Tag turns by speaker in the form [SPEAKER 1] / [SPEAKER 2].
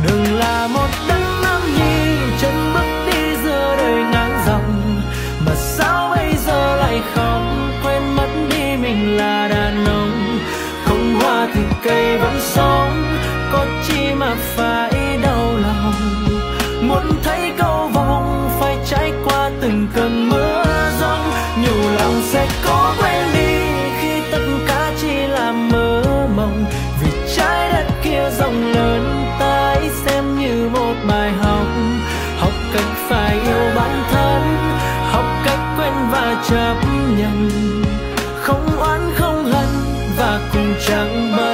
[SPEAKER 1] Đừng là một đấng nam nhi chân bước đi giữa đời ngang dòng, mà sao bây giờ lại khóc quên mất đi mình là đàn ông. Không hoa thì cây vẫn sống, có chi mà phải đau lòng. Muốn thấy cầu vồng phải trải qua từng cơn mưa giông, nhủ lòng sẽ có quên đi khi tất cả chỉ là mơ mộng. Vì trái đất kia rộng lớn ta hãy xem như một bài học, học cách phải yêu bản thân, học cách quên và chấp nhận, không oán không hận và cùng chẳng bao